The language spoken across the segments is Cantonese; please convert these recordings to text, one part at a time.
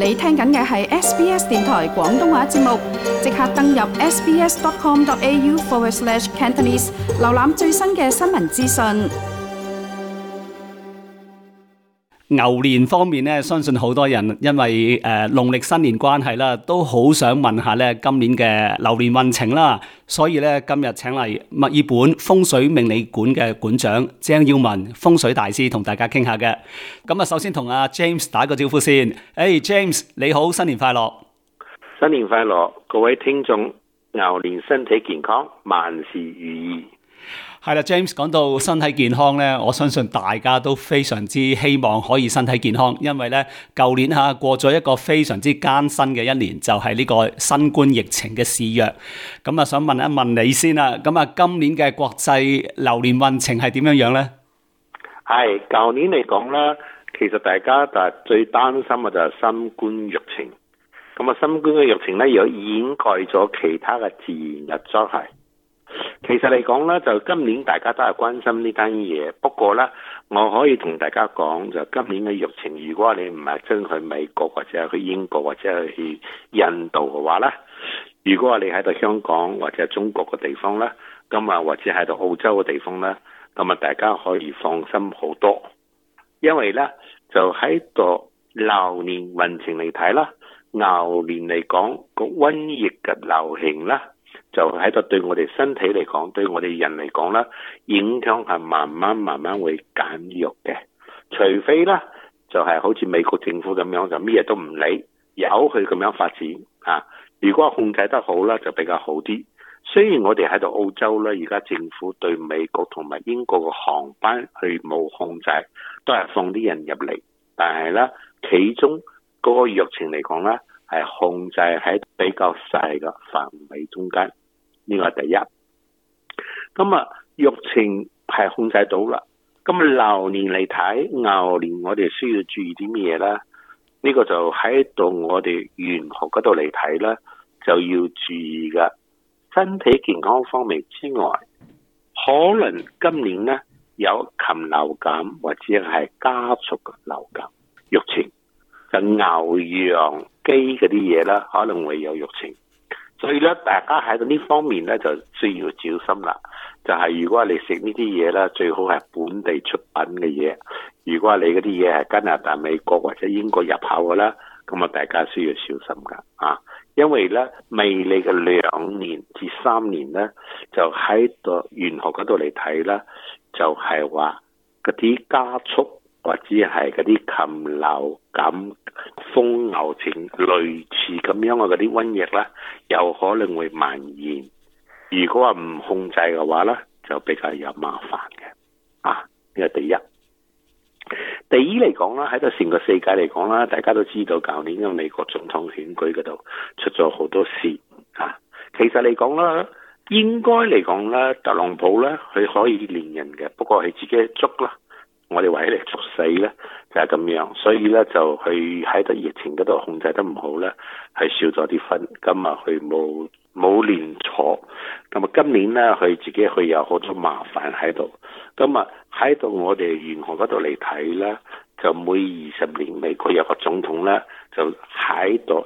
你聽緊嘅係 SBS 電台廣東話節目，即刻登入 sbs.com.au/Cantonese 瀏覽最新嘅新聞資訊。 牛年方面咧，相信好多人因為農曆新年關係啦，都好想問下咧今年嘅流年運程啦。所以咧今日請嚟墨爾本風水命理館嘅館長鄭耀文風水大師同大家傾下嘅。咁啊，首先同阿 James 打個招呼先。James 你好，新年快樂！ 新年快樂，各位聽眾，牛年身體健康，萬事如意。 係啦 ，James 講到身體健康咧，我相信大家都非常之希望可以身體健康，因為咧舊年過咗一個非常之艱辛嘅一年，就係呢個新冠疫情嘅肆虐。咁啊，想問一問你先啦。咁啊，今年嘅國際流年運程係點樣樣咧？ 係舊年嚟講啦，其實大家就最擔心嘅就係新冠疫情。咁啊，新冠嘅疫情咧，又掩蓋咗其他嘅自然嘅災害。其實嚟講咧，就今年大家都係關心呢單嘢。不過咧，我可以同大家講，就今年嘅疫情，如果你唔係真去美國或者去英國或者去印度嘅話咧，如果你喺度香港或者中國嘅地方咧，咁啊或者喺度澳洲嘅地方咧，咁啊大家可以放心好多，因為咧就喺度流年運程嚟睇啦，牛年嚟講個瘟疫嘅流行啦，就喺度對我哋身體嚟講，對我哋人嚟講啦，影響係慢慢會減弱嘅。除非啦，就係好似美國政府咁樣，就咩嘢都唔理，由佢咁樣發展啊。如果控制得好啦，就比較好啲。雖然我哋喺度澳洲咧，而家政府對美國同埋英國嘅航班去冇控制，都係放啲人入嚟，但係咧，其中嗰個疫情嚟講咧，係控制喺比較細嘅範圍中間。呢個係第一。咁啊，疫情係控制到啦。咁流年嚟睇，牛年我哋需要注意啲咩嘢咧？呢個就喺度我哋玄學嗰度嚟睇咧，就要注意嘅。身體健康方面之外，可能今年咧有禽流感或者係家畜嘅流感疫情，就牛羊雞嗰啲嘢啦，可能會有疫情。所以咧，大家喺到呢方面咧，就需要小心啦。就係如果你食呢啲嘢咧，最好係本地出品嘅嘢。如果你嗰啲嘢係加拿大、美國或者英國入口嘅啦，咁啊大家需要小心噶啊。因為咧，未來嘅2年至3年咧，就喺度玄學嗰度嚟睇啦，就係話嗰啲家畜或者係嗰啲禽流感、瘋牛症類似咁樣嘅嗰啲瘟疫咧，有可能會蔓延。如果話唔控制嘅話咧，就比較有麻煩嘅。啊，呢個第一。第二嚟講啦，喺度成個世界嚟講啦，大家都知道舊年嘅美國總統選舉嗰度出咗好多事啊。其實嚟講啦，應該嚟講啦，特朗普咧佢可以連任嘅，不過係自己捉啦。我哋為起嚟捉死咧，就係咁樣，所以咧就佢喺度疫情嗰度控制得唔好咧，係少咗啲分，咁啊佢冇連坐，咁啊今年咧佢自己佢有好多麻煩喺度，咁啊喺度我哋玄學嗰度嚟睇咧，就每20年美國有個總統咧，就喺度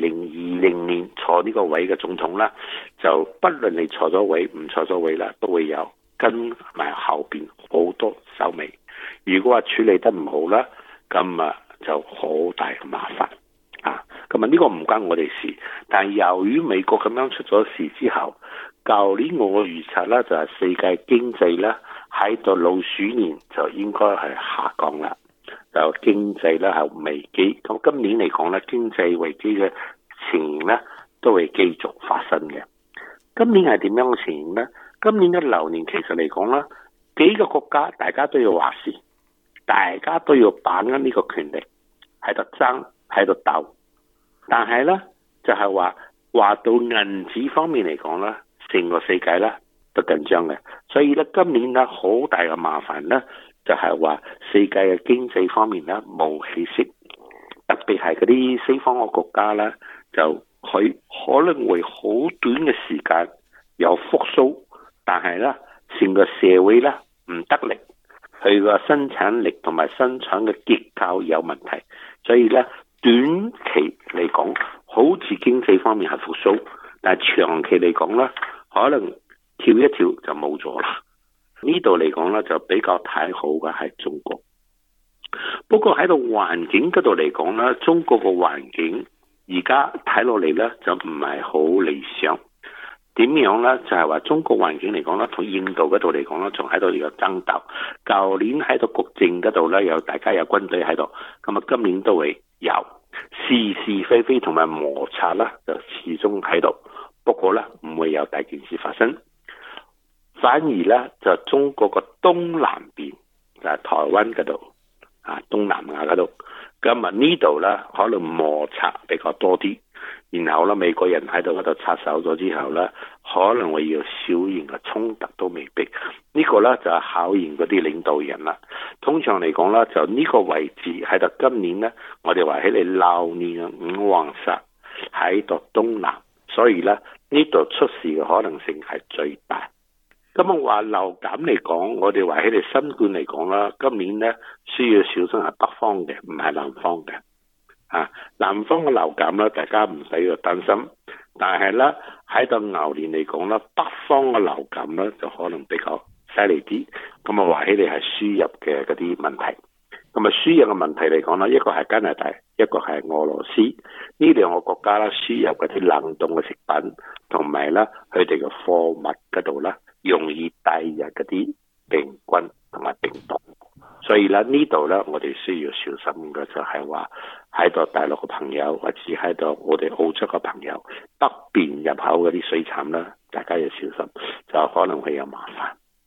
2020年坐呢個位嘅總統啦，就不論你坐咗位唔坐咗位啦，都會有跟埋後邊好多手尾。如果話處理得唔好啦，咁啊就好大嘅麻煩啊！咁啊呢個唔關我哋事，但係由於美國咁樣出咗事之後，舊年我預測啦就係世界經濟咧喺度老鼠年就應該係下降啦，就經濟咧係危機。咁今年嚟講咧，經濟危機嘅情形咧都會繼續發生嘅。今年係點樣嘅情形咧？今年嘅流年其實嚟講啦，幾個國家大家都要話事。大家都要把握呢個權力，喺度爭，喺度鬥。但係咧，就係話到銀紙方面嚟講咧，成個世界咧都緊張嘅。所以咧，今年咧好大嘅麻煩咧，就係話世界嘅經濟方面咧冇起色，特別係嗰啲西方嘅國家咧，就佢可能會好短嘅時間有復甦，但係咧成個社會咧唔得力。佢個生產力同埋生產嘅結構有問題，所以咧短期嚟講，好似經濟方面係復甦，但係長期嚟講咧，可能跳一跳就冇咗啦。呢度嚟講咧，就比較睇好嘅係中國。不過喺度環境嗰度嚟講咧，中國個環境而家睇落嚟咧就唔係好理想。點樣咧？就係話中國環境嚟講咧，同印度嗰度嚟講咧，仲喺度有爭鬥。舊年喺度國政嗰度咧，大家有軍隊喺度，咁啊今年都會有是是非非同埋摩擦啦，就始終喺度。不過咧唔會有大件事發生，反而咧就中國個東南邊就係台灣嗰度啊，東南亞嗰度，今日呢度咧可能摩擦比較多啲。然後咧，美國人喺度嗰度插手咗之後咧，可能會有小型嘅衝突都未必。呢個咧就係考驗嗰啲領導人啦。通常嚟講咧，就呢個位置喺度今年咧，我哋話起嚟流年五黃煞喺度東南，所以咧呢度出事嘅可能性係最大。咁啊話流感嚟講，我哋話起嚟新冠嚟講啦，今年咧需要小心係北方嘅，唔係南方嘅。南方嘅流感咧，大家唔使要擔心。但係咧喺度牛年嚟講咧，北方嘅流感咧就可能比較犀利啲。咁啊話起嚟係輸入嘅嗰啲問題。咁啊輸入嘅問題嚟講咧，一個係加拿大，一個係俄羅斯呢兩個國家啦，輸入嗰啲冷凍嘅食品，同埋咧佢哋嘅貨物嗰度咧，容易帶入嗰啲病菌同埋病毒。所以咧呢度咧，我哋需要小心嘅就係話喺度大陸嘅朋友，或者喺度我哋澳洲嘅朋友，北邊入口嗰啲水產啦，大家要小心，就可能會有麻煩，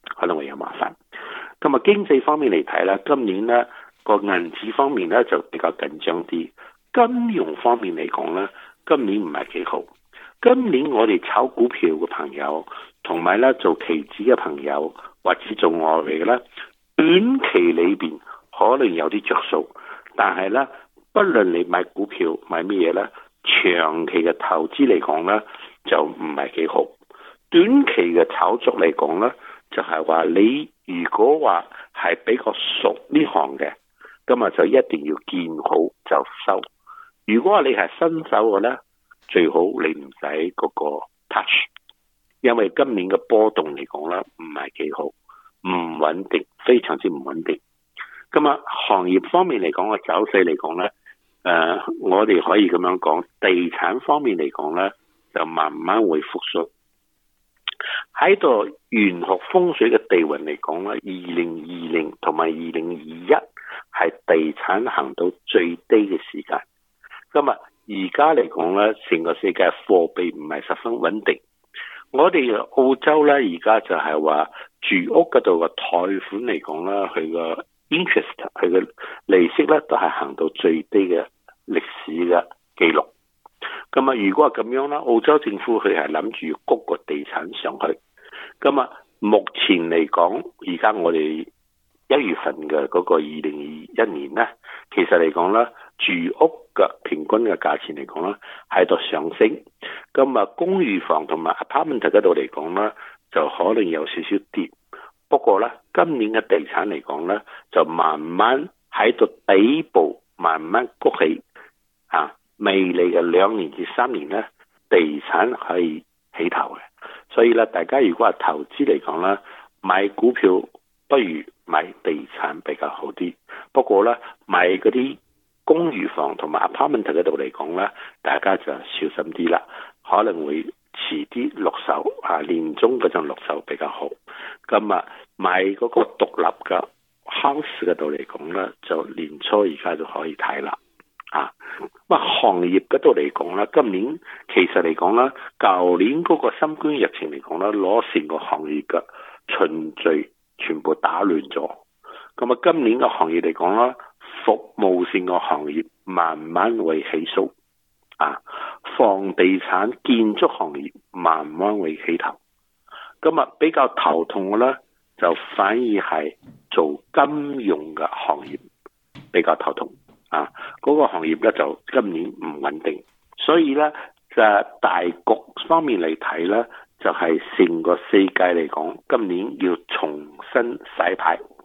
咁啊經濟方面嚟睇咧，今年咧個銀紙方面咧就比較緊張啲，金融方面嚟講咧，今年唔係幾好。今年我哋炒股票嘅朋友，同埋咧做期指嘅朋友，或者做外匯嘅咧，短期裏邊可能有啲着數，但係咧，不論你買股票買乜嘢咧，長期嘅投資嚟講咧就唔係幾好。短期嘅炒作嚟講咧，就係話你如果話係比較熟呢行嘅，咁啊就一定要見好就收。如果話你係新手嘅咧，最好你唔使嗰個 touch， 因為今年嘅波動嚟講咧唔係幾好。唔穩定，非常之唔穩定。咁啊，行業方面嚟講嘅走勢嚟講咧，我哋可以咁樣講，地產方面嚟講咧，就慢慢會復甦。喺度玄學風水嘅地運嚟講咧，2020同埋2021係地產行到最低嘅時間。咁啊，而家嚟講咧，成個世界貨幣唔係十分穩定。我哋澳洲咧，而家就係話住屋嗰度嘅貸款嚟講啦，佢個 interest 佢嘅利息咧都係行到最低嘅歷史嘅記錄。咁啊，如果係咁樣啦，澳洲政府佢係諗住要谷個地產上去。咁啊，目前嚟講，而家我哋1月份嘅嗰個2021年咧，其實嚟講咧，住屋嘅平均嘅價錢嚟講咧，喺度上升。咁啊，公寓房同埋 apartment 嗰度嚟講咧，就可能有少少跌。不過咧，今年嘅地產嚟講咧，就慢慢喺度底部慢慢谷起。未來嘅2年至3年咧，地產係起頭嘅。所以咧，大家如果係投資嚟講咧，買股票不如買地產比較好啲。不過咧，買嗰啲公寓房同埋 apartment 嗰度嚟講咧，大家就小心啲啦，可能會遲啲落手年中嗰陣落手比較好。咁啊，買嗰個獨立嘅 house 嗰度嚟講咧，就年初而家就可以睇啦。行業嗰度嚟講咧，今年其實嚟講咧，舊年嗰個新冠疫情嚟講咧，攞成個行業嘅循序全部打亂咗。咁啊，今年嘅行業嚟講啦，服務性嘅行業慢慢會起蘇，房地產、建築行業慢慢會起頭。咁啊，比較頭痛嘅咧，就反而係做金融嘅行業比較頭痛。嗰個行業咧就今年唔穩定，所以咧就大局方面嚟睇咧，就係成個世界嚟講，今年要重新洗牌。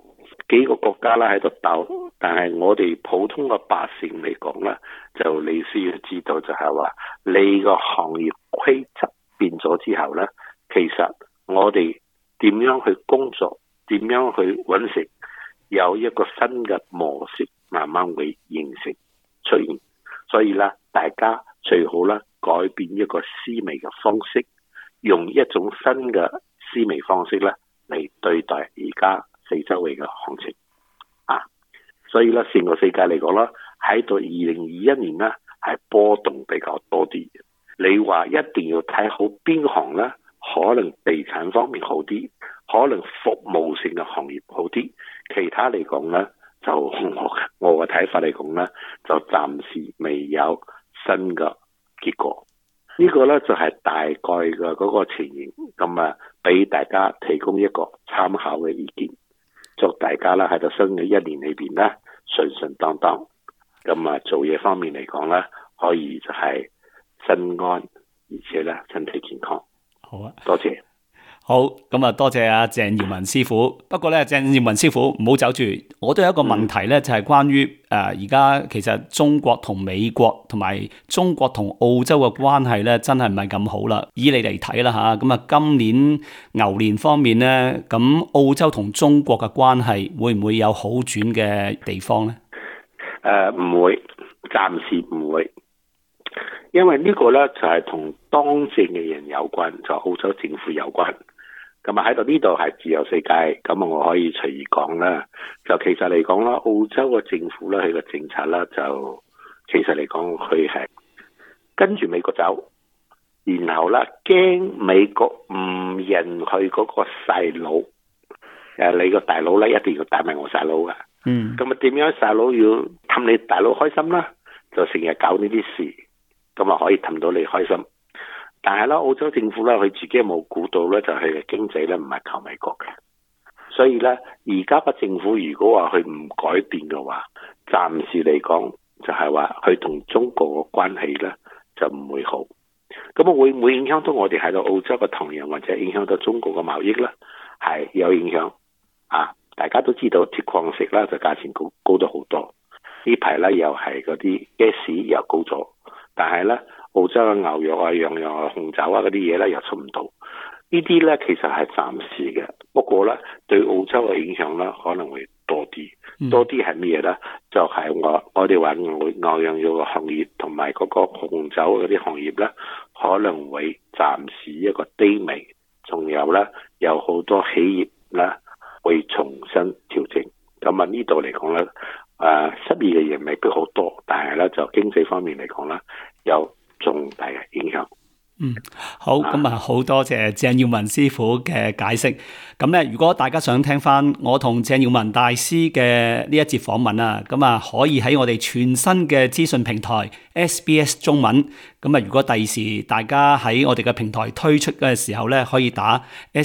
幾個國家啦喺度鬥，但係我哋普通嘅百姓嚟講咧，就你需要知道就係話，你個行業規則變咗之後咧，其實我哋點樣去工作，點樣去搵食，有一個新嘅模式慢慢會形成出現。所以咧，大家最好咧改變一個思維嘅方式，用一種新嘅思維方式咧嚟對待而家四周圍嘅行情啊。所以咧，成個世界嚟講啦，喺到2021年咧係波動比較多啲。你話一定要睇好邊行咧？可能地產方面好啲，可能服務性嘅行業好啲，其他嚟講咧，就我嘅睇法嚟講咧，就暫時未有新嘅結果。呢個咧就係大概嘅嗰個情形，咁啊，俾大家提供一個參考嘅意見，祝大家啦喺度新嘅一年裏邊咧順順當當，咁啊做嘢方面嚟講咧，可以就係心安，而且咧身體健康。 好啊， 多謝。 好，咁啊，多謝阿鄭耀文師傅。不過咧，鄭耀文師傅唔好走住，我都有一個問題咧，就係關於而家其實中國同美國同埋中國同澳洲嘅關係咧，真係唔係咁好啦。以你嚟睇啦吓，咁啊，今年牛年方面咧，咁澳洲同中國嘅關係會唔會有好轉嘅地方咧？ 唔會，暫時唔會。因為呢個呢，就係同當政嘅人有關，就澳洲政府有關。咁啊喺度呢度係自由世界，咁啊我可以隨意講啦。就其實嚟講啦，澳洲嘅政府呢，佢嘅政策啦，就其實嚟講佢係跟住美國走，然後呢，驚美國唔認許嗰個細佬，你個大佬呢，一定要帶埋我細佬噶。咁啊點樣細佬要氹你大佬開心啦？就成日搞呢啲事。咁啊可以氹到你開心，但係咧澳洲政府咧佢自己冇估到咧，就係經濟咧唔係靠美國嘅，所以咧而家嘅政府如果話佢唔改變嘅話，暫時嚟講就係話佢同中國嘅關係咧就唔會好。咁啊會唔會影響到我哋喺度澳洲嘅同仁，或者影響到中國嘅貿易咧？係有影響啊！大家都知道鐵礦石啦就價錢高咗好多，呢排咧又係嗰啲 gas 又高咗。但係咧，澳洲嘅牛肉啊、羊肉啊、紅酒啊嗰啲嘢咧又出唔到，呢啲咧其實係暫時嘅。不過咧，對澳洲嘅影響咧可能會多啲。多啲係咩嘢咧？就係我哋話牛羊肉嘅行業同埋嗰個紅酒嗰啲行業咧，可能會暫時一個低迷。仲有咧，有好多企業咧會重新調整。咁啊呢度嚟講咧。失業嘅人未必好多，但係咧就經濟方面嚟講咧，有重大嘅影響。 好，咁啊好多謝鄭耀文師傅嘅解釋。咁咧，如果大家想聽翻我同鄭耀文大師嘅呢一節訪問啊，咁啊可以喺我哋全新嘅資訊平台 SBS 中文。咁啊，如果第時大家喺我哋嘅平台推出嘅時候咧，可以打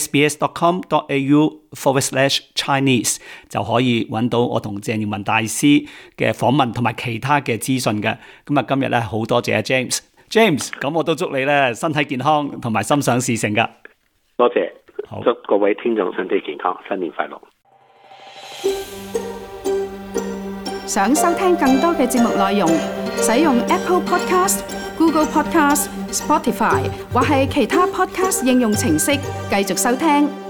sbs.com.au/Chinese 就可以揾到我同鄭耀文大師嘅訪問同埋其他嘅資訊嘅。咁啊，今日咧好多謝 James，咁我都祝你咧身體健康同埋心想事成噶。 多謝， 好， 祝各位聽眾身體健康，新年快樂。 想收聽更多嘅節目內容，使用 Apple Podcast、Google Podcast、Spotify 或係其他 Podcast 應用程式繼續收聽。